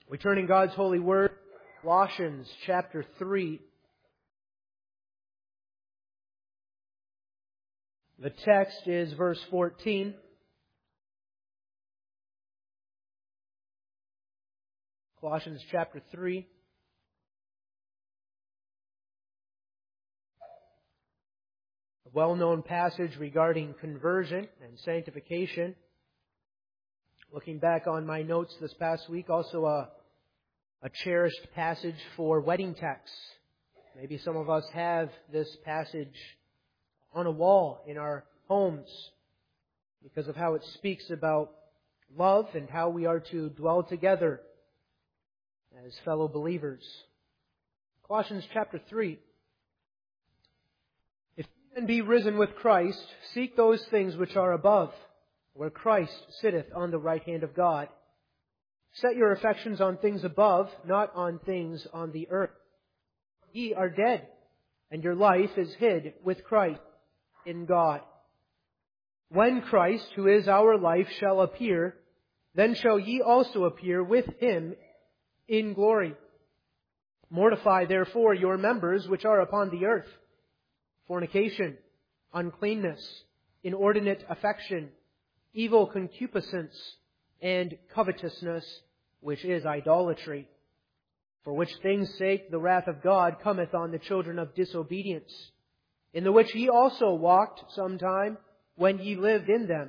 We turn in God's holy word, Colossians chapter 3. The text is verse 14. Colossians chapter 3. A well-known passage regarding conversion and sanctification. Looking back on my notes this past week, also a cherished passage for wedding texts. Maybe some of us have this passage on a wall in our homes because of how it speaks about love and how we are to dwell together as fellow believers. Colossians chapter 3. If you then be risen with Christ, seek those things which are above, where Christ sitteth on the right hand of God. Set your affections on things above, not on things on the earth. Ye are dead, and your life is hid with Christ in God. When Christ, who is our life, shall appear, then shall ye also appear with Him in glory. Mortify therefore your members which are upon the earth: fornication, uncleanness, inordinate affection, evil concupiscence, and covetousness, which is idolatry. For which things' sake the wrath of God cometh on the children of disobedience, in the which ye also walked sometime when ye lived in them.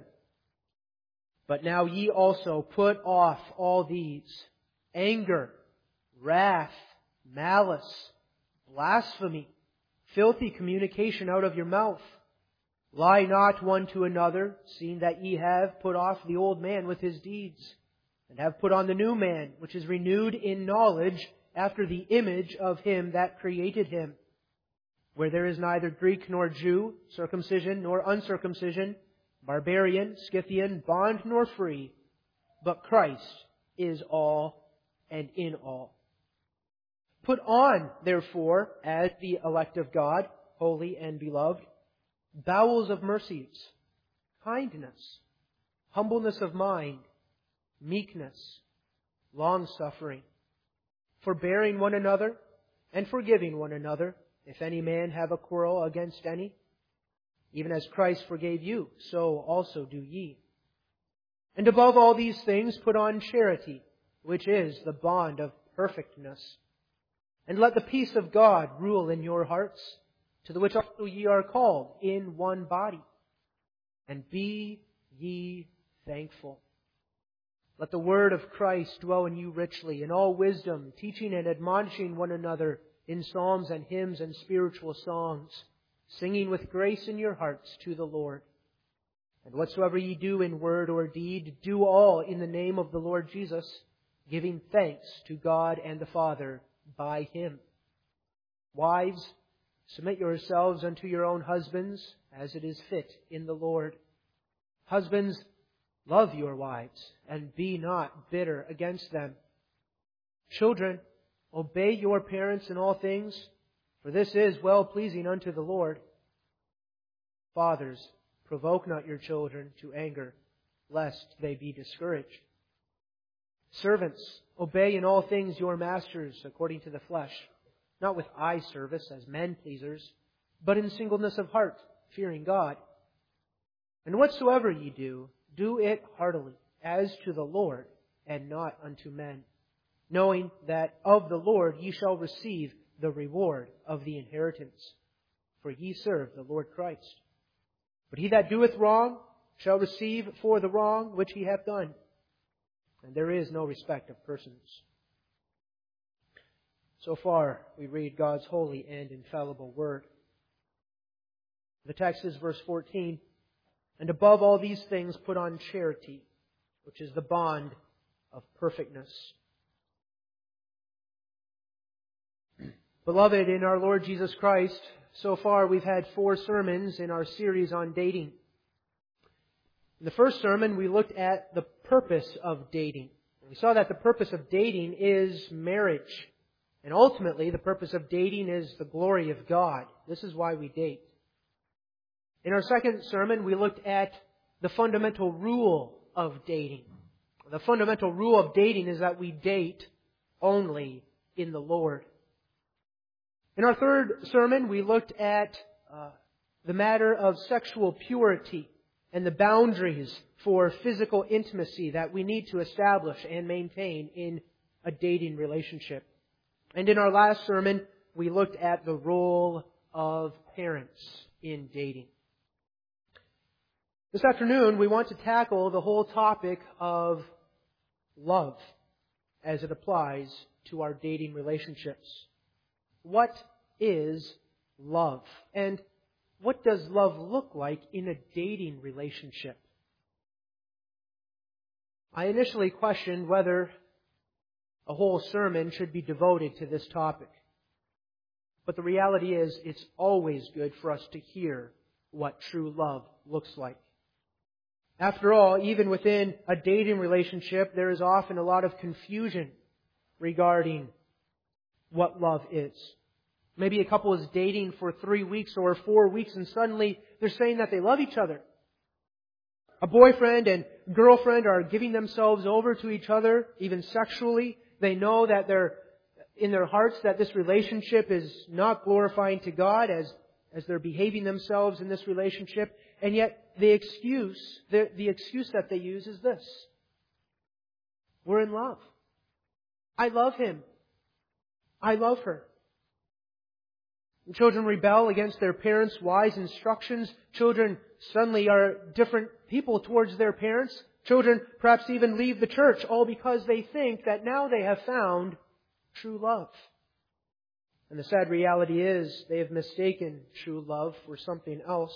But now ye also put off all these: anger, wrath, malice, blasphemy, filthy communication out of your mouth. Lie not one to another, seeing that ye have put off the old man with his deeds, and have put on the new man, which is renewed in knowledge after the image of Him that created him, where there is neither Greek nor Jew, circumcision nor uncircumcision, barbarian, Scythian, bond nor free, but Christ is all and in all. Put on, therefore, as the elect of God, holy and beloved, bowels of mercies, kindness, humbleness of mind, meekness, long-suffering, forbearing one another, and forgiving one another, if any man have a quarrel against any. Even as Christ forgave you, so also do ye. And above all these things put on charity, which is the bond of perfectness. And let the peace of God rule in your hearts, to the which also ye are called in one body. And be ye thankful. Let the word of Christ dwell in you richly, in all wisdom, teaching and admonishing one another in psalms and hymns and spiritual songs, singing with grace in your hearts to the Lord. And whatsoever ye do in word or deed, do all in the name of the Lord Jesus, giving thanks to God and the Father by Him. Wives, submit yourselves unto your own husbands, as it is fit in the Lord. Husbands, love your wives, and be not bitter against them. Children, obey your parents in all things, for this is well-pleasing unto the Lord. Fathers, provoke not your children to anger, lest they be discouraged. Servants, obey in all things your masters according to the flesh, not with eye service as men-pleasers, but in singleness of heart, fearing God. And whatsoever ye do, do it heartily, as to the Lord, and not unto men, knowing that of the Lord ye shall receive the reward of the inheritance. For ye serve the Lord Christ. But he that doeth wrong shall receive for the wrong which he hath done. And there is no respect of persons. So far, we read God's holy and infallible word. The text is verse 14. And above all these things put on charity, which is the bond of perfectness. Beloved in our Lord Jesus Christ, so far we've had 4 sermons in our series on dating. In the first sermon, we looked at the purpose of dating. We saw that the purpose of dating is marriage. And ultimately, the purpose of dating is the glory of God. This is why we date. In our second sermon, we looked at the fundamental rule of dating. The fundamental rule of dating is that we date only in the Lord. In our third sermon, we looked at the matter of sexual purity and the boundaries for physical intimacy that we need to establish and maintain in a dating relationship. And in our last sermon, we looked at the role of parents in dating. This afternoon, we want to tackle the whole topic of love as it applies to our dating relationships. What is love? And what does love look like in a dating relationship? I initially questioned whether a whole sermon should be devoted to this topic. But the reality is, it's always good for us to hear what true love looks like. After all, even within a dating relationship, there is often a lot of confusion regarding what love is. Maybe a couple is dating for 3 weeks or 4 weeks and suddenly they're saying that they love each other. A boyfriend and girlfriend are giving themselves over to each other, even sexually. They know that they're in their hearts that this relationship is not glorifying to God as they're behaving themselves in this relationship. And yet the excuse that they use is this: we're in love. I love him. I love her. Children rebel against their parents' wise instructions. Children suddenly are different people towards their parents. Children perhaps even leave the church, all because they think that now they have found true love. And the sad reality is they have mistaken true love for something else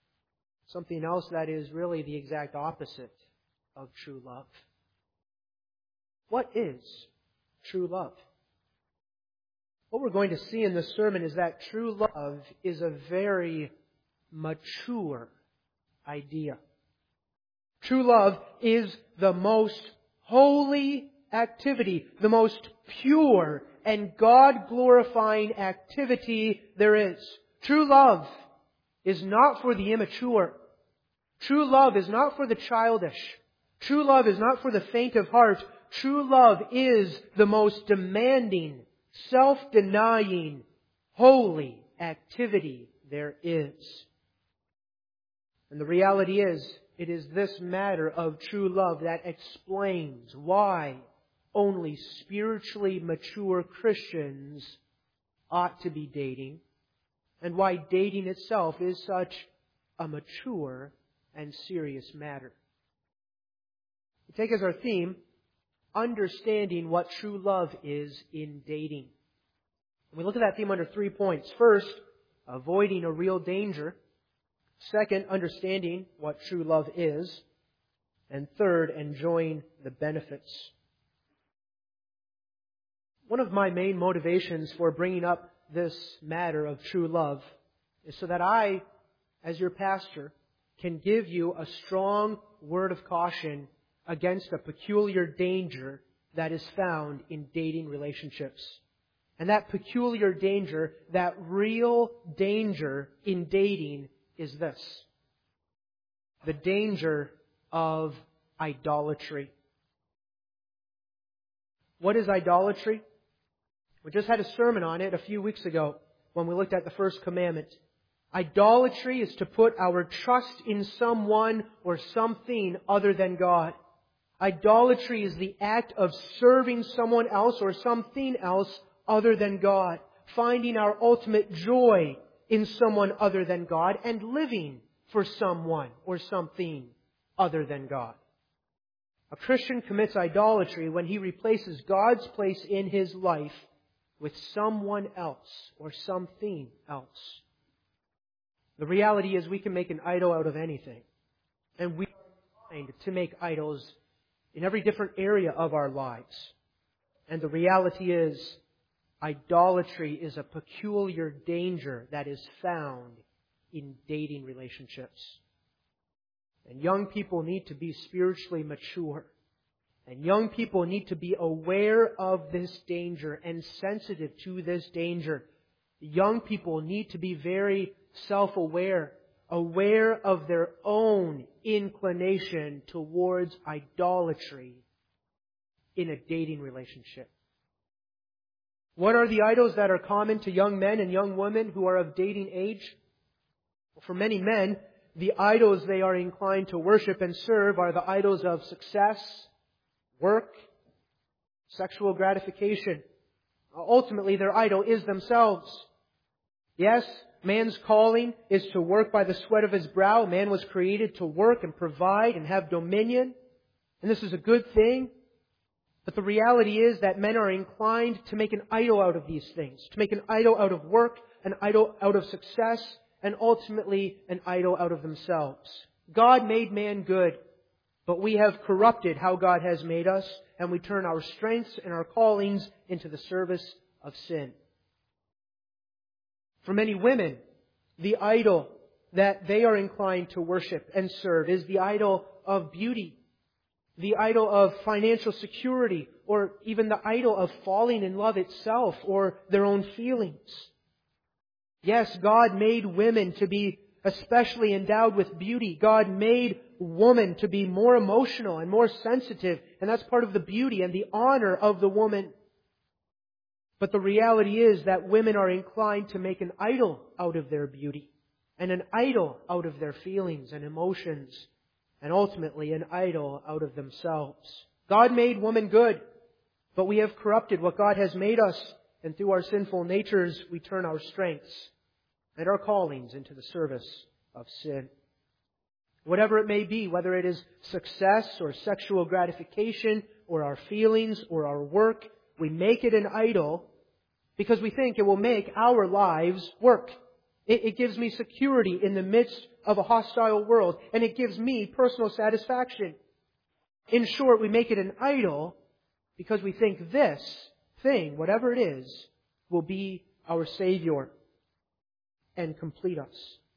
that is really the exact opposite of true love. What is true love? What we're going to see in this sermon is that true love is a very mature idea. True love is the most holy activity, the most pure and God-glorifying activity there is. True love is not for the immature. True love is not for the childish. True love is not for the faint of heart. True love is the most demanding, self-denying, holy activity there is. And the reality is, it is this matter of true love that explains why only spiritually mature Christians ought to be dating, and why dating itself is such a mature and serious matter. We take as our theme, understanding what true love is in dating. And we look at that theme under 3 points. First, avoiding a real danger. Second, understanding what true love is. And third, enjoying the benefits. One of my main motivations for bringing up this matter of true love is so that I, as your pastor, can give you a strong word of caution against a peculiar danger that is found in dating relationships. And that peculiar danger, that real danger in dating is this: the danger of idolatry. What is idolatry? We just had a sermon on it a few weeks ago when we looked at the first commandment. Idolatry is to put our trust in someone or something other than God. Idolatry is the act of serving someone else or something else other than God, finding our ultimate joy in someone other than God, and living for someone or something other than God. A Christian commits idolatry when he replaces God's place in his life with someone else or something else. The reality is we can make an idol out of anything. And we are designed to make idols in every different area of our lives. And the reality is, idolatry is a peculiar danger that is found in dating relationships. And young people need to be spiritually mature. And young people need to be aware of this danger and sensitive to this danger. Young people need to be very self-aware, aware of their own inclination towards idolatry in a dating relationship. What are the idols that are common to young men and young women who are of dating age? Well, for many men, the idols they are inclined to worship and serve are the idols of success, work, sexual gratification. Ultimately, their idol is themselves. Yes, man's calling is to work by the sweat of his brow. Man was created to work and provide and have dominion. And this is a good thing. But the reality is that men are inclined to make an idol out of these things. To make an idol out of work, an idol out of success, and ultimately an idol out of themselves. God made man good, but we have corrupted how God has made us, and we turn our strengths and our callings into the service of sin. For many women, the idol that they are inclined to worship and serve is the idol of beauty, the idol of financial security, or even the idol of falling in love itself or their own feelings. Yes, God made women to be especially endowed with beauty. God made woman to be more emotional and more sensitive, and that's part of the beauty and the honor of the woman. But the reality is that women are inclined to make an idol out of their beauty, and an idol out of their feelings and emotions, and ultimately an idol out of themselves. God made woman good, but we have corrupted what God has made us, and through our sinful natures we turn our strengths and our callings into the service of sin. Whatever it may be, whether it is success or sexual gratification or our feelings or our work, we make it an idol because we think it will make our lives work. It gives me security in the midst of a hostile world, and it gives me personal satisfaction. In short, we make it an idol because we think this thing, whatever it is, will be our Savior and complete us.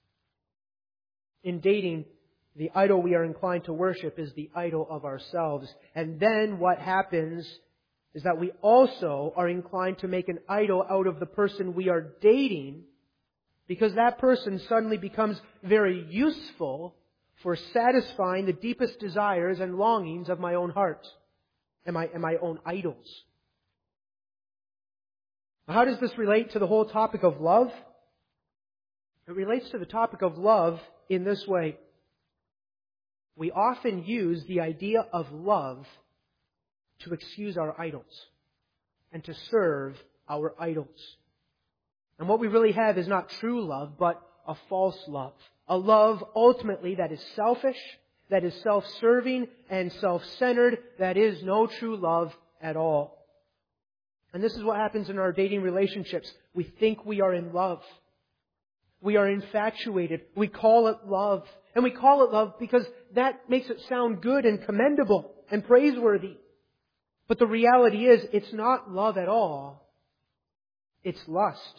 In dating, the idol we are inclined to worship is the idol of ourselves. And then what happens is that we also are inclined to make an idol out of the person we are dating, because that person suddenly becomes very useful for satisfying the deepest desires and longings of my own heart and my own idols. How does this relate to the whole topic of love? It relates to the topic of love in this way. We often use the idea of love to excuse our idols and to serve our idols. And what we really have is not true love, but a false love. A love ultimately that is selfish, that is self-serving and self-centered, that is no true love at all. And this is what happens in our dating relationships. We think we are in love. We are infatuated. We call it love. And we call it love because that makes it sound good and commendable and praiseworthy. But the reality is, it's not love at all. It's lust.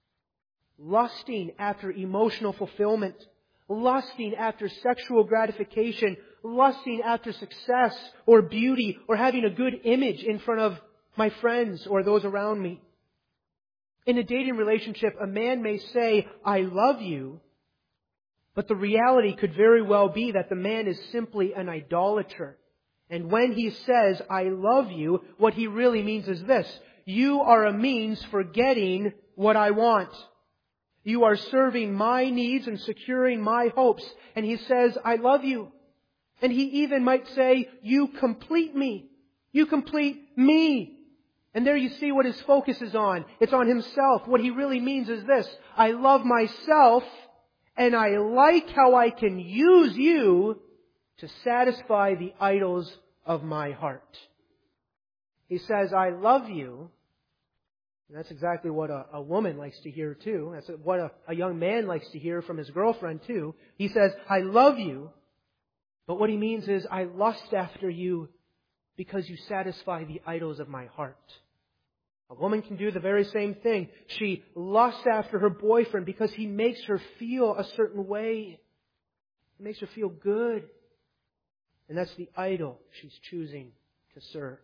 Lusting after emotional fulfillment. Lusting after sexual gratification. Lusting after success or beauty or having a good image in front of my friends or those around me. In a dating relationship, a man may say, I love you, but the reality could very well be that the man is simply an idolater. And when he says, I love you, what he really means is this: you are a means for getting what I want. You are serving my needs and securing my hopes. And he says, I love you. And he even might say, you complete me. You complete me. And there you see what his focus is on. It's on himself. What he really means is this: I love myself, and I like how I can use you to satisfy the idols of my heart. He says, I love you. And that's exactly what a woman likes to hear too. That's what a young man likes to hear from his girlfriend too. He says, I love you. But what he means is, I lust after you because you satisfy the idols of my heart. A woman can do the very same thing. She lusts after her boyfriend because he makes her feel a certain way. He makes her feel good. And that's the idol she's choosing to serve.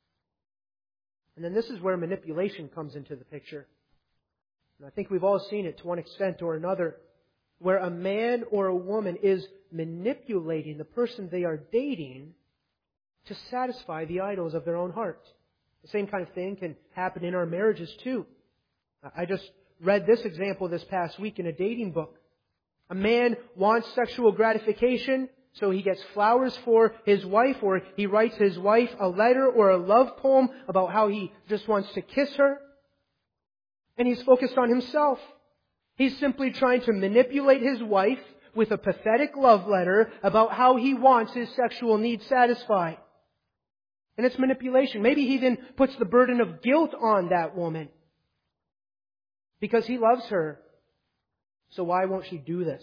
And then this is where manipulation comes into the picture. And I think we've all seen it to one extent or another, where a man or a woman is manipulating the person they are dating to satisfy the idols of their own heart. The same kind of thing can happen in our marriages too. I just read this example this past week in a dating book. A man wants sexual gratification, so he gets flowers for his wife, or he writes his wife a letter or a love poem about how he just wants to kiss her. And he's focused on himself. He's simply trying to manipulate his wife with a pathetic love letter about how he wants his sexual needs satisfied. And it's manipulation. Maybe he then puts the burden of guilt on that woman because he loves her. So why won't she do this?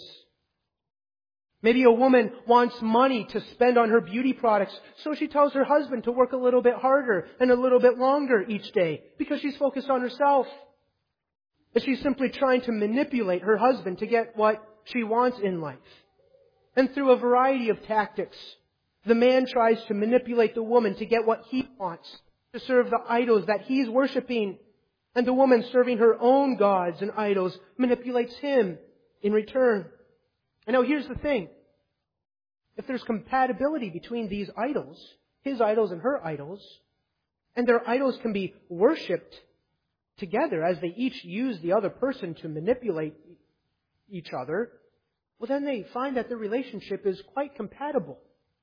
Maybe a woman wants money to spend on her beauty products, so she tells her husband to work a little bit harder and a little bit longer each day because she's focused on herself. And she's simply trying to manipulate her husband to get what she wants in life. And through a variety of tactics, the man tries to manipulate the woman to get what he wants, to serve the idols that he's worshiping. And the woman, serving her own gods and idols, manipulates him in return. And now here's the thing. If there's compatibility between these idols, his idols and her idols, and their idols can be worshipped together as they each use the other person to manipulate each other, well then they find that their relationship is quite compatible.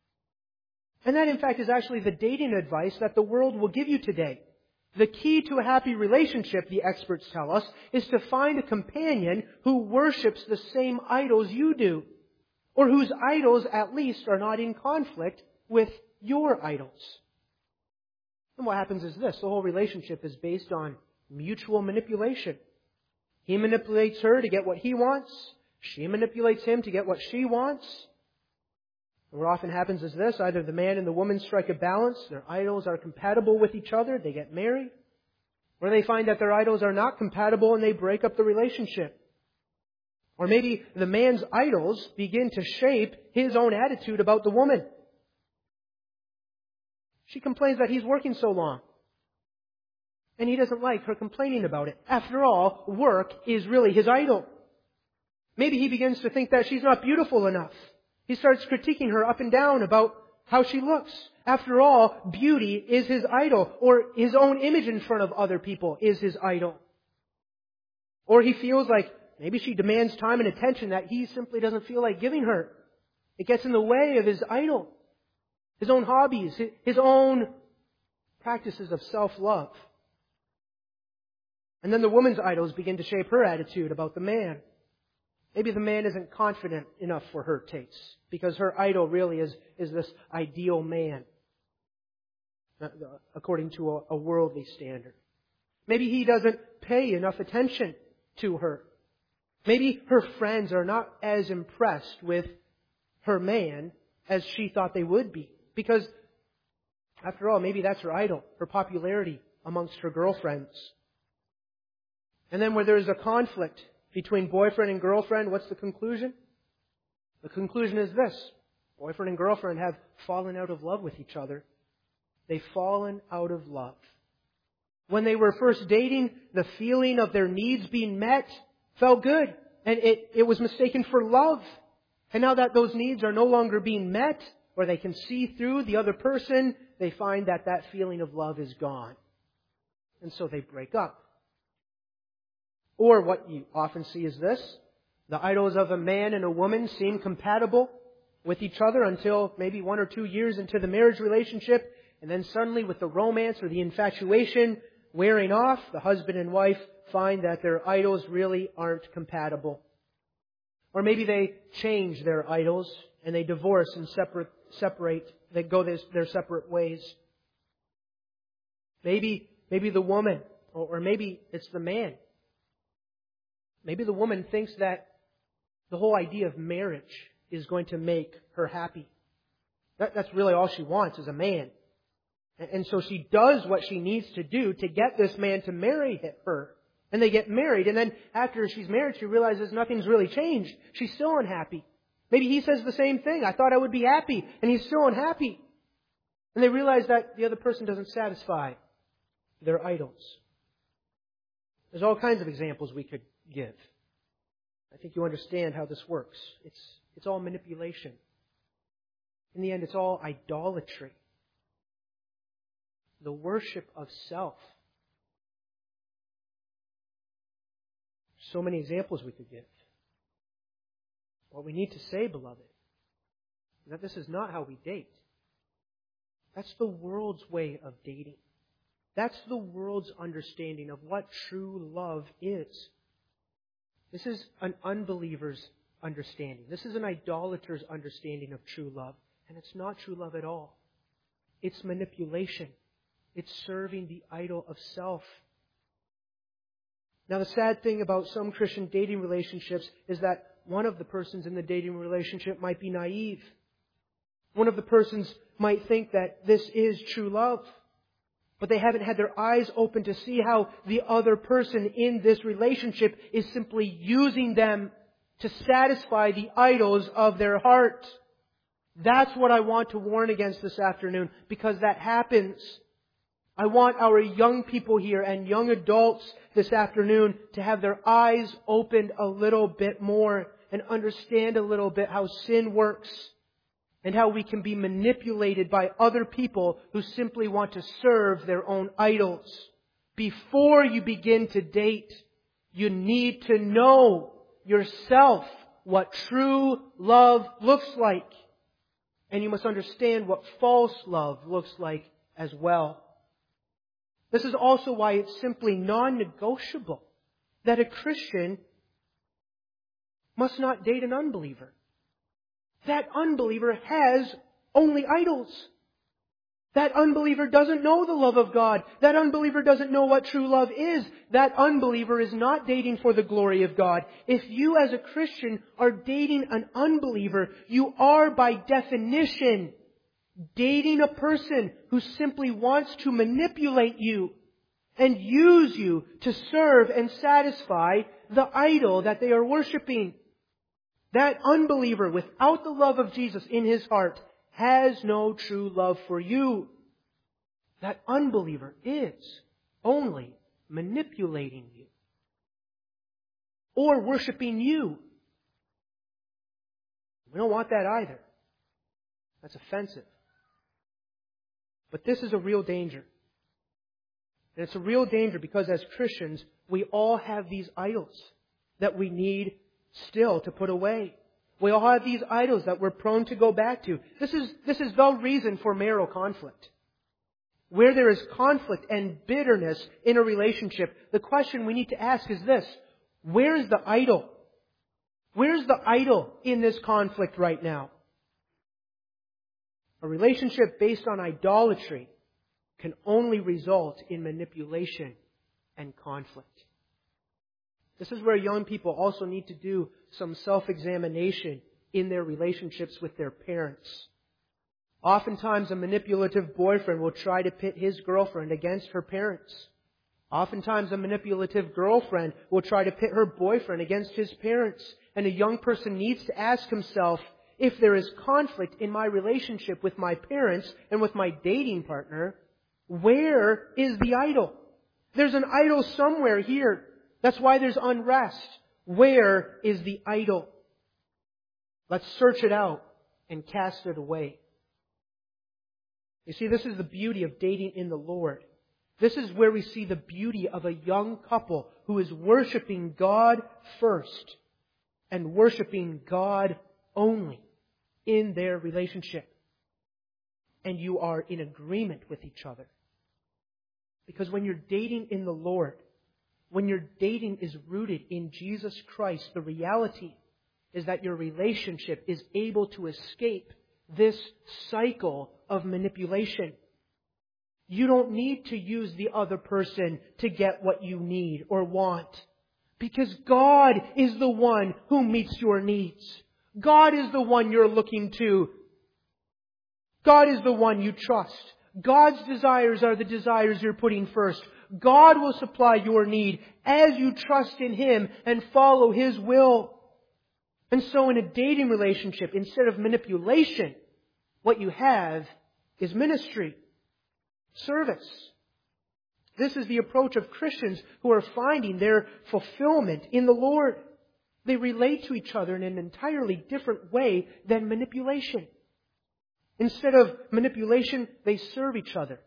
And that in fact is actually the dating advice that the world will give you today. The key to a happy relationship, the experts tell us, is to find a companion who worships the same idols you do, or whose idols at least are not in conflict with your idols. And what happens is this: the whole relationship is based on mutual manipulation. He manipulates her to get what he wants. She manipulates him to get what she wants. And what often happens is this: either the man and the woman strike a balance, their idols are compatible with each other, they get married, or they find that their idols are not compatible and they break up the relationship. Or maybe the man's idols begin to shape his own attitude about the woman. She complains that he's working so long, and he doesn't like her complaining about it. After all, work is really his idol. Maybe he begins to think that she's not beautiful enough. He starts critiquing her up and down about how she looks. After all, beauty is his idol, or his own image in front of other people is his idol. Or he feels like maybe she demands time and attention that he simply doesn't feel like giving her. It gets in the way of his idol, his own hobbies, his own practices of self-love. And then the woman's idols begin to shape her attitude about the man. Maybe the man isn't confident enough for her tastes because her idol really is this ideal man, according to a worldly standard. Maybe he doesn't pay enough attention to her. Maybe her friends are not as impressed with her man as she thought they would be because, after all, maybe that's her idol, her popularity amongst her girlfriends. And then where there's a conflict between boyfriend and girlfriend, what's the conclusion? The conclusion is this: boyfriend and girlfriend have fallen out of love with each other. They've fallen out of love. When they were first dating, the feeling of their needs being met felt good, and it was mistaken for love. And now that those needs are no longer being met, or they can see through the other person, they find that that feeling of love is gone. And so they break up. Or what you often see is this: the idols of a man and a woman seem compatible with each other until maybe 1 or 2 years into the marriage relationship, and then suddenly with the romance or the infatuation wearing off, the husband and wife find that their idols really aren't compatible. Or maybe they change their idols and they divorce and separate. They go their separate ways. Maybe the woman, or maybe it's the man. Maybe the woman thinks that the whole idea of marriage is going to make her happy. That's really all she wants is a man. And so she does what she needs to do to get this man to marry her. And they get married, and then after she's married, she realizes nothing's really changed. She's still unhappy. Maybe he says the same thing: I thought I would be happy, and he's still unhappy. And they realize that the other person doesn't satisfy their idols. There's all kinds of examples we could give. I think you understand how this works. It's all manipulation. In the end, it's all idolatry. the worship of self. So many examples we could give. What we need to say, beloved, is that this is not how we date. That's the world's way of dating. That's the world's understanding of what true love is. This is an unbeliever's understanding. This is an idolater's understanding of true love. And it's not true love at all. It's manipulation. It's serving the idol of self. Now, the sad thing about some Christian dating relationships is that one of the persons in the dating relationship might be naive. One of the persons might think that this is true love. But they haven't had their eyes open to see how the other person in this relationship is simply using them to satisfy the idols of their heart. That's what I want to warn against this afternoon, because that happens. I want our young people here and young adults this afternoon to have their eyes opened a little bit more and understand a little bit how sin works and how we can be manipulated by other people who simply want to serve their own idols. Before you begin to date, you need to know yourself what true love looks like. And you must understand what false love looks like as well. This is also why it's simply non-negotiable that a Christian must not date an unbeliever. That unbeliever has only idols. That unbeliever doesn't know the love of God. That unbeliever doesn't know what true love is. That unbeliever is not dating for the glory of God. If you as a Christian are dating an unbeliever, you are by definition dating a person who simply wants to manipulate you and use you to serve and satisfy the idol that they are worshiping. That unbeliever, without the love of Jesus in his heart, has no true love for you. That unbeliever is only manipulating you or worshiping you. We don't want that either. That's offensive. But this is a real danger. And it's a real danger because as Christians, we all have these idols that we need still to put away. We all have these idols that we're prone to go back to. This is the reason for marital conflict. Where there is conflict and bitterness in a relationship, the question we need to ask is this: where is the idol? Where's the idol in this conflict right now? A relationship based on idolatry can only result in manipulation and conflict. This is where young people also need to do some self-examination in their relationships with their parents. Oftentimes, a manipulative boyfriend will try to pit his girlfriend against her parents. Oftentimes, a manipulative girlfriend will try to pit her boyfriend against his parents. And a young person needs to ask himself, if there is conflict in my relationship with my parents and with my dating partner, where is the idol? There's an idol somewhere here. That's why there's unrest. Where is the idol? Let's search it out and cast it away. You see, this is the beauty of dating in the Lord. This is where we see the beauty of a young couple who is worshiping God first and worshiping God only in their relationship. And you are in agreement with each other. Because when you're dating in the Lord, when your dating is rooted in Jesus Christ, the reality is that your relationship is able to escape this cycle of manipulation. You don't need to use the other person to get what you need or want. Because God is the one who meets your needs. God is the one you're looking to. God is the one you trust. God's desires are the desires you're putting first. God will supply your need as you trust in Him and follow His will. And so in a dating relationship, instead of manipulation, what you have is ministry, service. This is the approach of Christians who are finding their fulfillment in the Lord. They relate to each other in an entirely different way than manipulation. Instead of manipulation, they serve each other.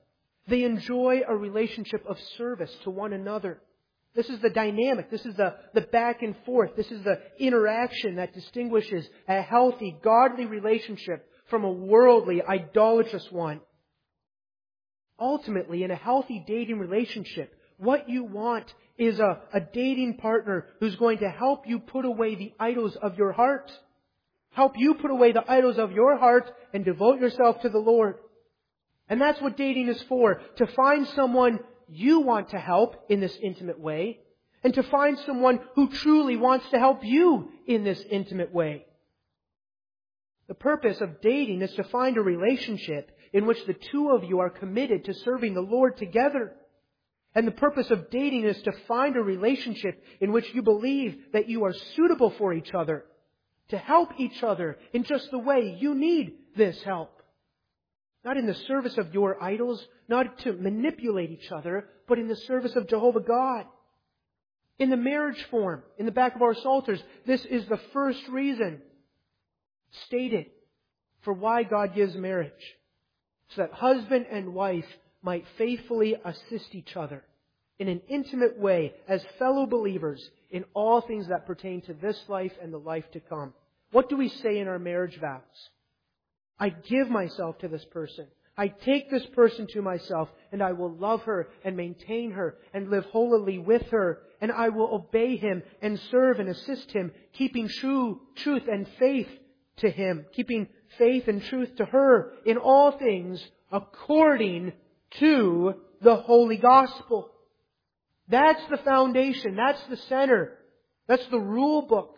They enjoy a relationship of service to one another. This is the dynamic. This is the back and forth. This is the interaction that distinguishes a healthy, godly relationship from a worldly, idolatrous one. Ultimately, in a healthy dating relationship, what you want is a dating partner who's going to help you put away the idols of your heart. Help you put away the idols of your heart and devote yourself to the Lord. And that's what dating is for. To find someone you want to help in this intimate way, and to find someone who truly wants to help you in this intimate way. The purpose of dating is to find a relationship in which the two of you are committed to serving the Lord together. And the purpose of dating is to find a relationship in which you believe that you are suitable for each other, to help each other in just the way you need this help. Not in the service of your idols, not to manipulate each other, but in the service of Jehovah God. In the marriage form, in the back of our psalters, this is the first reason stated for why God gives marriage. So that husband and wife might faithfully assist each other in an intimate way as fellow believers in all things that pertain to this life and the life to come. What do we say in our marriage vows? I give myself to this person. I take this person to myself, and I will love her and maintain her and live holily with her, and I will obey him and serve and assist him, keeping truth and faith to him, keeping faith and truth to her in all things according to the Holy Gospel. That's the foundation. That's the center. That's the rule book.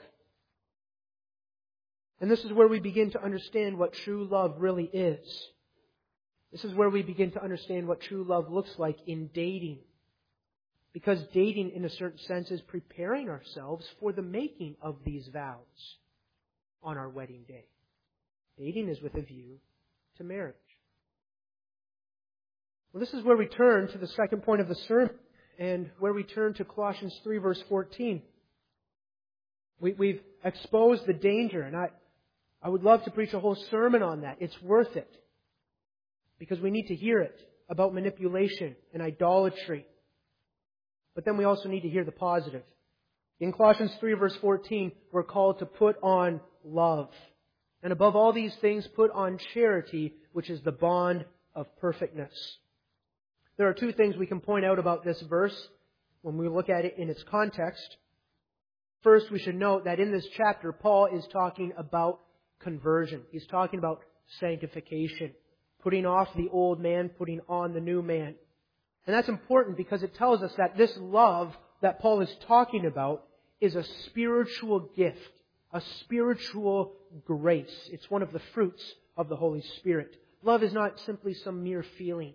And this is where we begin to understand what true love really is. This is where we begin to understand what true love looks like in dating. Because dating, in a certain sense, is preparing ourselves for the making of these vows on our wedding day. Dating is with a view to marriage. Well, this is where we turn to the second point of the sermon, and where we turn to Colossians 3, verse 14. We've exposed the danger, and I would love to preach a whole sermon on that. It's worth it. Because we need to hear it about manipulation and idolatry. But then we also need to hear the positive. In Colossians 3, verse 14, we're called to put on love. And above all these things, put on charity, which is the bond of perfectness. There are two things we can point out about this verse when we look at it in its context. First, we should note that in this chapter, Paul is talking about conversion. He's talking about sanctification. Putting off the old man, putting on the new man. And that's important because it tells us that this love that Paul is talking about is a spiritual gift, a spiritual grace. It's one of the fruits of the Holy Spirit. Love is not simply some mere feeling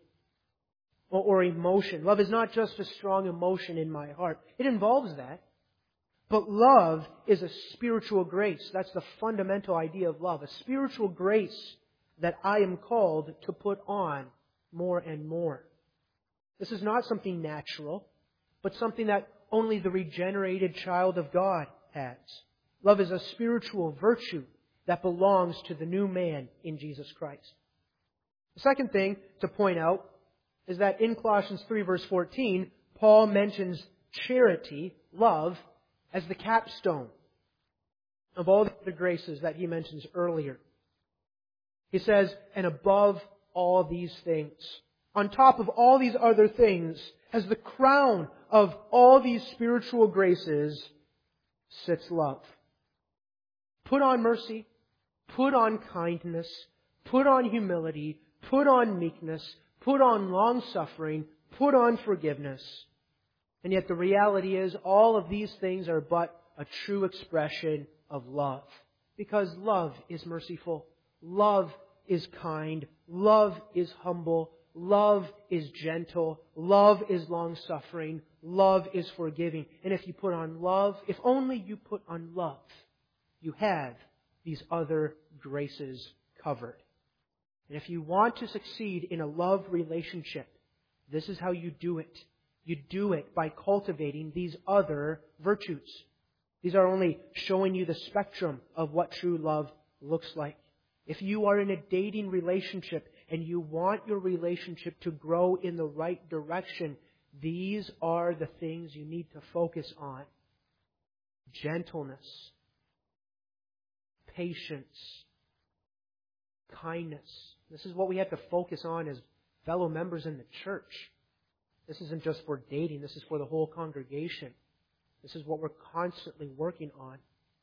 or emotion. Love is not just a strong emotion in my heart. It involves that. But love is a spiritual grace. That's the fundamental idea of love. A spiritual grace that I am called to put on more and more. This is not something natural, but something that only the regenerated child of God has. Love is a spiritual virtue that belongs to the new man in Jesus Christ. The second thing to point out is that in Colossians 3, verse 14, Paul mentions charity, love, as the capstone of all the graces that he mentions earlier. He says, and above all these things, on top of all these other things, as the crown of all these spiritual graces, sits love. Put on mercy, put on kindness, put on humility, put on meekness, put on long-suffering, put on forgiveness. And yet the reality is all of these things are but a true expression of love. Because love is merciful. Love is kind. Love is humble. Love is gentle. Love is long-suffering. Love is forgiving. And if you put on love, if only you put on love, you have these other graces covered. And if you want to succeed in a love relationship, this is how you do it. You do it by cultivating these other virtues. These are only showing you the spectrum of what true love looks like. If you are in a dating relationship and you want your relationship to grow in the right direction, these are the things you need to focus on. Gentleness, patience, kindness. This is what we have to focus on as fellow members in the church. This isn't just for dating. This is for the whole congregation. This is what we're constantly working on.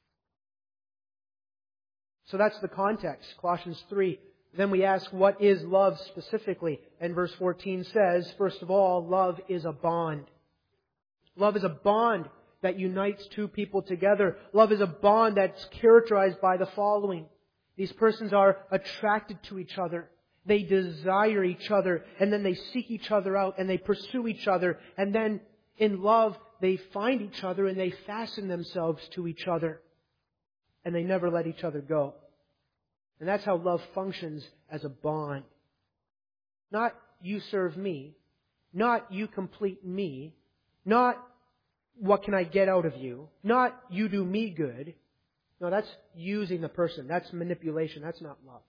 So that's the context, Colossians 3. Then we ask, what is love specifically? And verse 14 says, first of all, love is a bond. Love is a bond that unites two people together. Love is a bond that's characterized by the following. These persons are attracted to each other. They desire each other, and then they seek each other out, and they pursue each other. And then in love, they find each other, and they fasten themselves to each other. And they never let each other go. And that's how love functions as a bond. Not you serve me. Not you complete me. Not what can I get out of you. Not you do me good. No, that's using the person. That's manipulation. That's not love.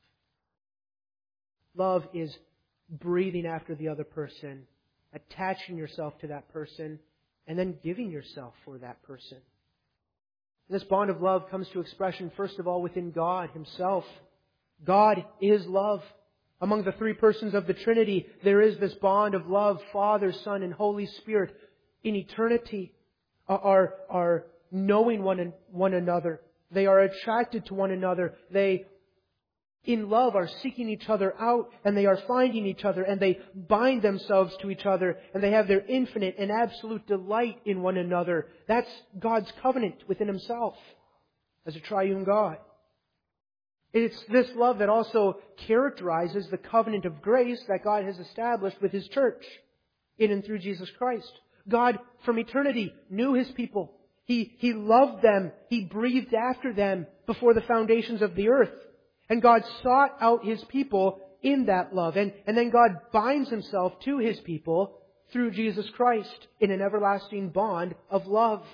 Love is breathing after the other person, attaching yourself to that person, and then giving yourself for that person. This bond of love comes to expression, first of all, within God Himself. God is love. Among the three persons of the Trinity, there is this bond of love, Father, Son, and Holy Spirit, in eternity, are knowing one another. They are attracted to one another. They, in love, are seeking each other out, and they are finding each other, and they bind themselves to each other, and they have their infinite and absolute delight in one another. That's God's covenant within Himself as a triune God. It's this love that also characterizes the covenant of grace that God has established with His church in and through Jesus Christ. God, from eternity, knew His people. He loved them. He breathed after them before the foundations of the earth. And God sought out His people in that love. And then God binds Himself to His people through Jesus Christ in an everlasting bond of love.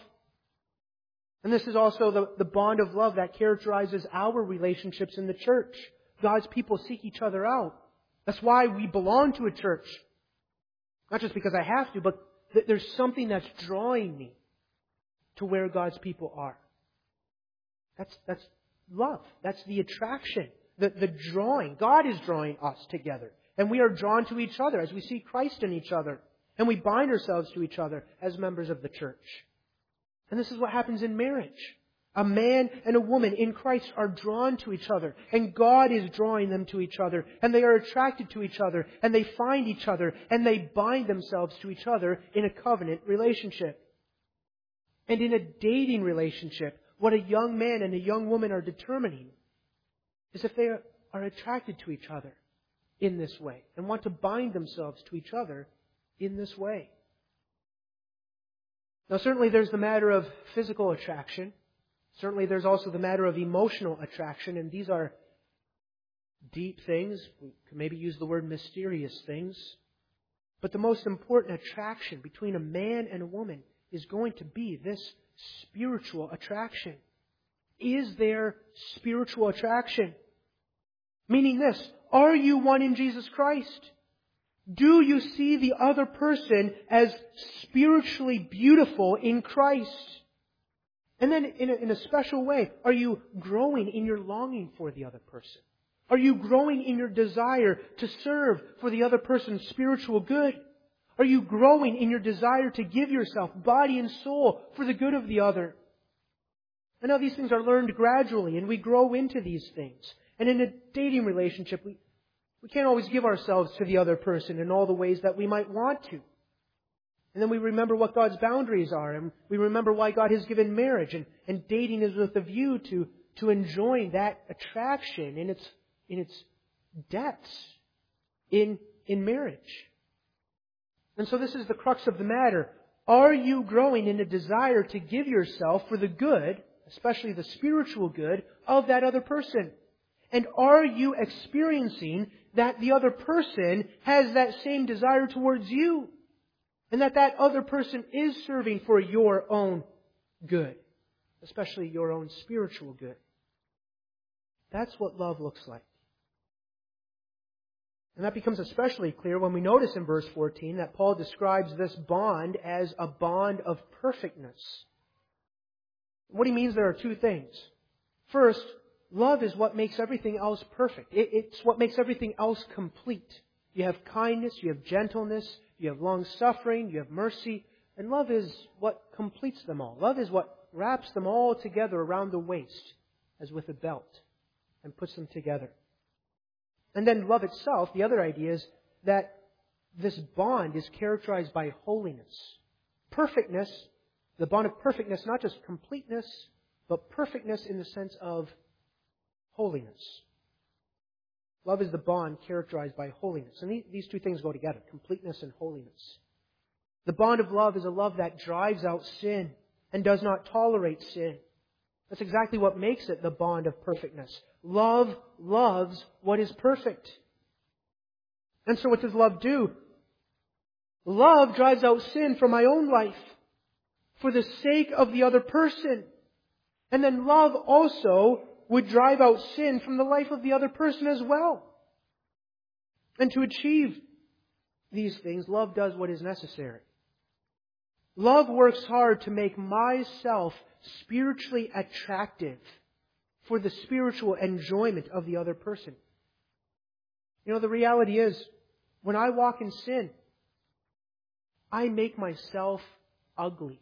And this is also the bond of love that characterizes our relationships in the church. God's people seek each other out. That's why we belong to a church. Not just because I have to, but there's something that's drawing me to where God's people are. That's love. That's the attraction. The drawing. God is drawing us together. And we are drawn to each other as we see Christ in each other. And we bind ourselves to each other as members of the church. And this is what happens in marriage. A man and a woman in Christ are drawn to each other. And God is drawing them to each other. And they are attracted to each other. And they find each other. And they bind themselves to each other in a covenant relationship. And in a dating relationship, what a young man and a young woman are determining is if they are attracted to each other in this way and want to bind themselves to each other in this way. Now, certainly there's the matter of physical attraction. Certainly there's also the matter of emotional attraction, and these are deep things. We could maybe use the word mysterious things. But the most important attraction between a man and a woman is going to be this spiritual attraction. Is there spiritual attraction? Meaning this, are you one in Jesus Christ? Do you see the other person as spiritually beautiful in Christ? And then in a special way, are you growing in your longing for the other person? Are you growing in your desire to serve for the other person's spiritual good? Are you growing in your desire to give yourself, body and soul, for the good of the other? And now these things are learned gradually, and we grow into these things. And in a dating relationship, we can't always give ourselves to the other person in all the ways that we might want to. And then we remember what God's boundaries are, and we remember why God has given marriage, and dating is with a view to enjoying that attraction in its depths in marriage. And so this is the crux of the matter. Are you growing in a desire to give yourself for the good, especially the spiritual good, of that other person? And are you experiencing that the other person has that same desire towards you? And that other person is serving for your own good, especially your own spiritual good? That's what love looks like. And that becomes especially clear when we notice in verse 14 that Paul describes this bond as a bond of perfectness. What he means there are two things. First, love is what makes everything else perfect. It's what makes everything else complete. You have kindness, you have gentleness, you have long-suffering, you have mercy, and love is what completes them all. Love is what wraps them all together around the waist, as with a belt, and puts them together. And then love itself, the other idea is that this bond is characterized by holiness. Perfectness, the bond of perfectness, not just completeness, but perfectness in the sense of holiness. Love is the bond characterized by holiness. And these two things go together, completeness and holiness. The bond of love is a love that drives out sin and does not tolerate sin. That's exactly what makes it the bond of perfectness. Love loves what is perfect. And so what does love do? Love drives out sin from my own life for the sake of the other person. And then love also would drive out sin from the life of the other person as well. And to achieve these things, love does what is necessary. Love works hard to make myself spiritually attractive for the spiritual enjoyment of the other person. You know, the reality is, when I walk in sin, I make myself ugly.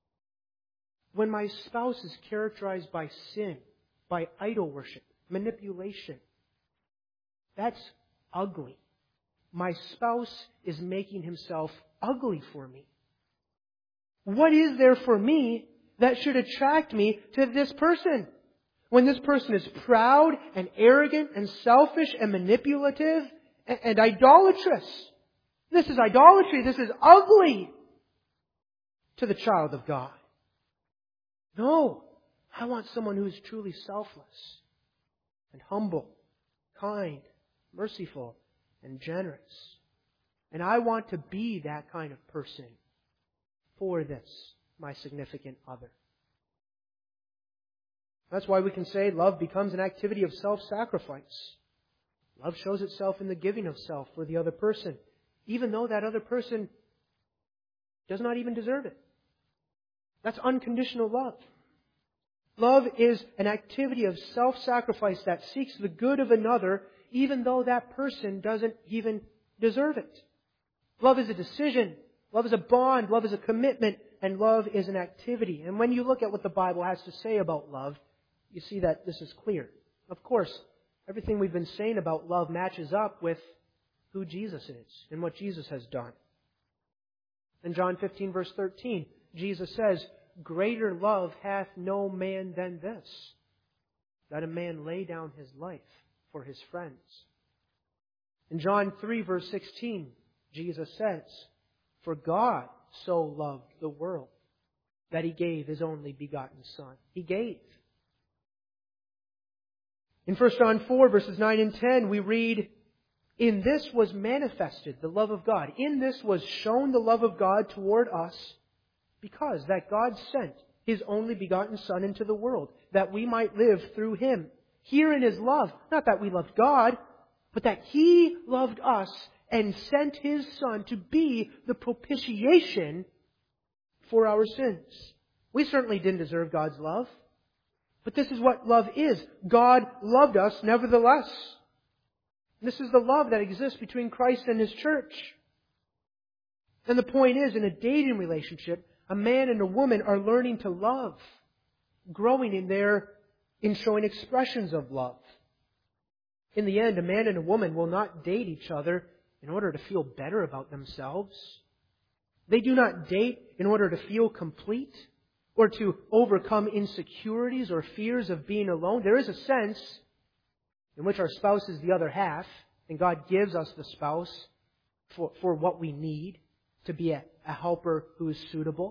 When my spouse is characterized by sin, by idol worship, manipulation, that's ugly. My spouse is making himself ugly for me. What is there for me that should attract me to this person? When this person is proud and arrogant and selfish and manipulative and idolatrous. This is idolatry. This is ugly to the child of God. No, I want someone who is truly selfless and humble, kind, merciful, and generous. And I want to be that kind of person for this, my significant other. That's why we can say love becomes an activity of self-sacrifice. Love shows itself in the giving of self for the other person, even though that other person does not even deserve it. That's unconditional love. Love is an activity of self-sacrifice that seeks the good of another, even though that person doesn't even deserve it. Love is a decision. Love is a bond. Love is a commitment. And love is an activity. And when you look at what the Bible has to say about love, you see that this is clear. Of course, everything we've been saying about love matches up with who Jesus is and what Jesus has done. In John 15, verse 13, Jesus says, "Greater love hath no man than this, that a man lay down his life for his friends." In John 3, verse 16, Jesus says, "For God so loved the world that He gave His only begotten Son." He gave. In 1 John 4, verses 9 and 10, we read, "In this was manifested the love of God. In this was shown the love of God toward us, because that God sent His only begotten Son into the world, that we might live through Him. Herein is love, not that we loved God, but that He loved us and sent His Son to be the propitiation for our sins." We certainly didn't deserve God's love. But this is what love is. God loved us nevertheless. This is the love that exists between Christ and His church. And the point is, in a dating relationship, a man and a woman are learning to love, growing in showing expressions of love. In the end, a man and a woman will not date each other in order to feel better about themselves. They do not date in order to feel complete or to overcome insecurities or fears of being alone. There is a sense in which our spouse is the other half, and God gives us the spouse for what we need, to be a helper who is suitable.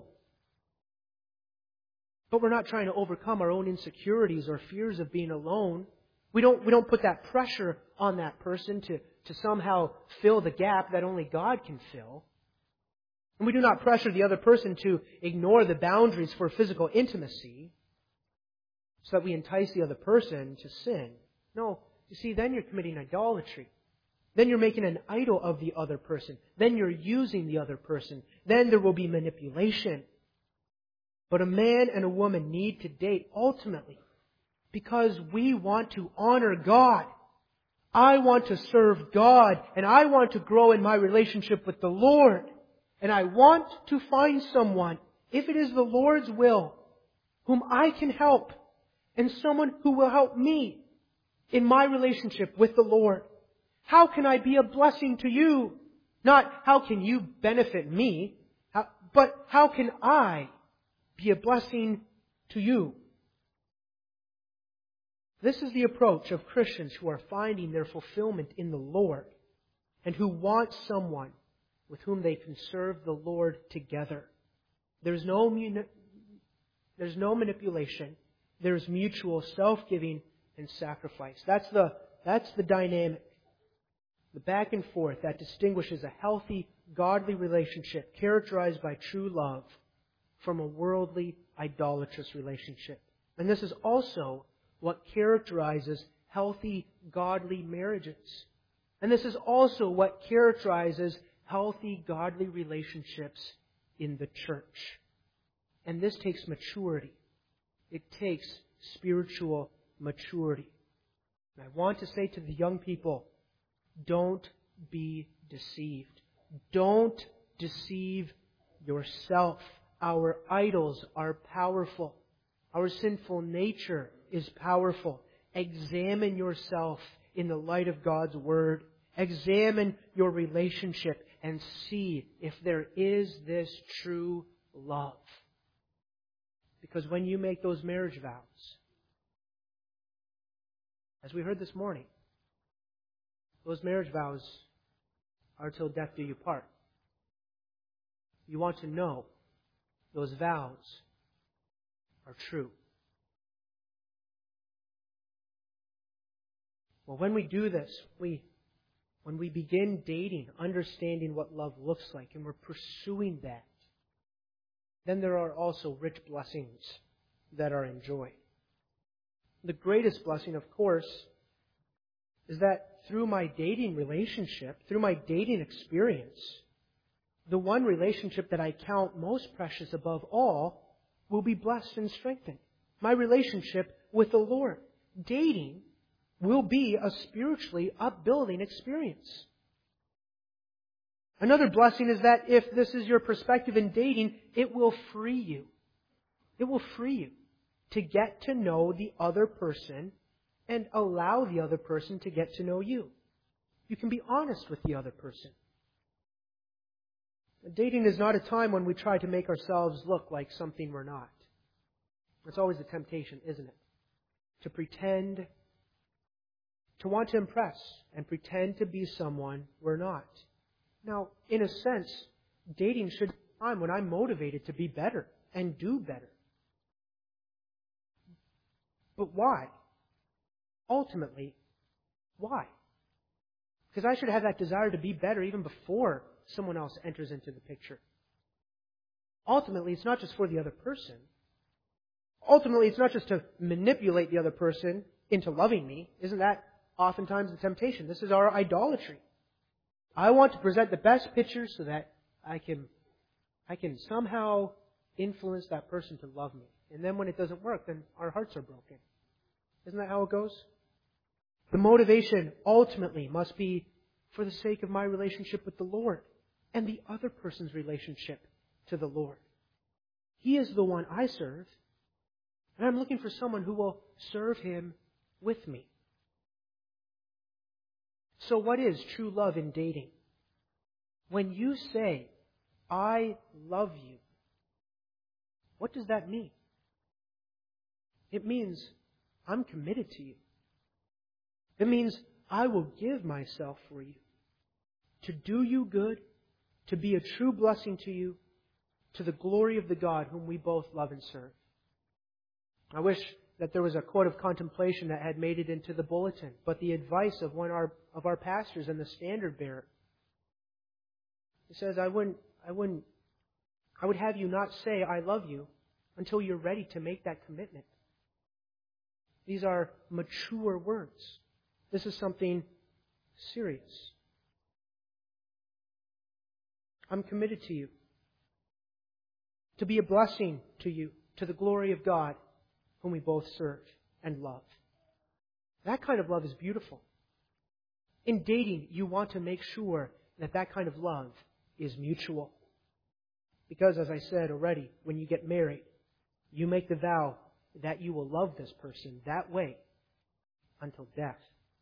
But we're not trying to overcome our own insecurities or fears of being alone. We don't put that pressure on that person to somehow fill the gap that only God can fill. And we do not pressure the other person to ignore the boundaries for physical intimacy so that we entice the other person to sin. No, you see, then you're committing idolatry. Then you're making an idol of the other person. Then you're using the other person. Then there will be manipulation. But a man and a woman need to date ultimately because we want to honor God. I want to serve God, and I want to grow in my relationship with the Lord. And I want to find someone, if it is the Lord's will, whom I can help, and someone who will help me in my relationship with the Lord. How can I be a blessing to you? Not how can you benefit me, but how can I be a blessing to you? This is the approach of Christians who are finding their fulfillment in the Lord and who want someone with whom they can serve the Lord together. There's no manipulation. There's mutual self-giving and sacrifice. That's the dynamic. The back and forth that distinguishes a healthy, godly relationship characterized by true love from a worldly, idolatrous relationship. And this is also what characterizes healthy, godly marriages. And this is also what characterizes healthy, godly relationships in the church. And this takes maturity. It takes spiritual maturity. And I want to say to the young people, don't be deceived. Don't deceive yourself. Our idols are powerful. Our sinful nature is powerful. Examine yourself in the light of God's Word. Examine your relationship and see if there is this true love. Because when you make those marriage vows, as we heard this morning, those marriage vows are till death do you part. You want to know those vows are true. Well, when we do this, when we begin dating, understanding what love looks like, and we're pursuing that, then there are also rich blessings that are enjoyed. The greatest blessing, of course, is that through my dating relationship, through my dating experience, the one relationship that I count most precious above all will be blessed and strengthened. My relationship with the Lord. Dating will be a spiritually upbuilding experience. Another blessing is that if this is your perspective in dating, it will free you. It will free you to get to know the other person and allow the other person to get to know you. You can be honest with the other person. Dating is not a time when we try to make ourselves look like something we're not. It's always a temptation, isn't it? To pretend, to want to impress and pretend to be someone we're not. Now, in a sense, dating should be a time when I'm motivated to be better and do better. But why? Ultimately, why? Because I should have that desire to be better even before someone else enters into the picture. Ultimately, it's not just for the other person. Ultimately, it's not just to manipulate the other person into loving me. Isn't that oftentimes the temptation? This is our idolatry. I want to present the best picture so that I can somehow influence that person to love me. And then when it doesn't work, then our hearts are broken. Isn't that how it goes? The motivation ultimately must be for the sake of my relationship with the Lord and the other person's relationship to the Lord. He is the one I serve, and I'm looking for someone who will serve Him with me. So what is true love in dating? When you say, I love you, what does that mean? It means I'm committed to you. It means I will give myself for you, to do you good, to be a true blessing to you, to the glory of the God whom we both love and serve. I wish that there was a quote of contemplation that had made it into the bulletin, but the advice of one of our pastors and the standard bearer. He says, I would have you not say I love you until you're ready to make that commitment. These are mature words. This is something serious. I'm committed to you. To be a blessing to you, to the glory of God, whom we both serve and love. That kind of love is beautiful. In dating, you want to make sure that that kind of love is mutual. Because, as I said already, when you get married, you make the vow that you will love this person that way until death.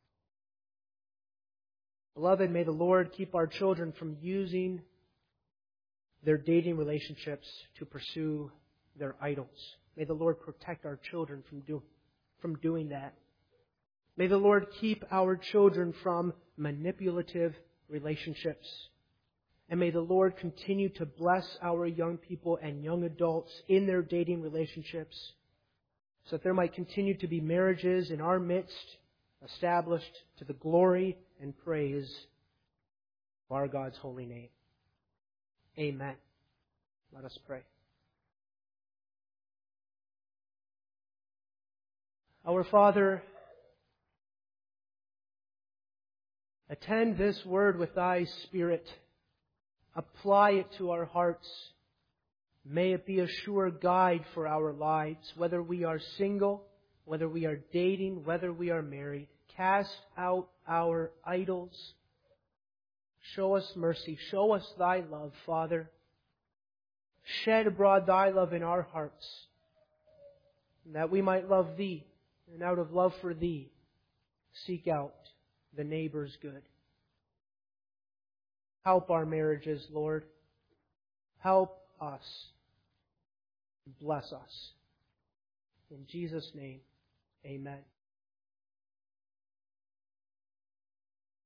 Beloved, may the Lord keep our children from using their dating relationships to pursue their idols. May the Lord protect our children from doing that. May the Lord keep our children from manipulative relationships. And may the Lord continue to bless our young people and young adults in their dating relationships so that there might continue to be marriages in our midst established to the glory and praise of our God's holy name. Amen. Let us pray. Our Father, attend this word with Thy Spirit. Apply it to our hearts. May it be a sure guide for our lives, whether we are single, whether we are dating, whether we are married. Cast out our idols. Show us mercy. Show us Thy love, Father. Shed abroad Thy love in our hearts, that we might love Thee, and out of love for Thee, seek out the neighbor's good. Help our marriages, Lord. Help us. Bless us. In Jesus' name, amen.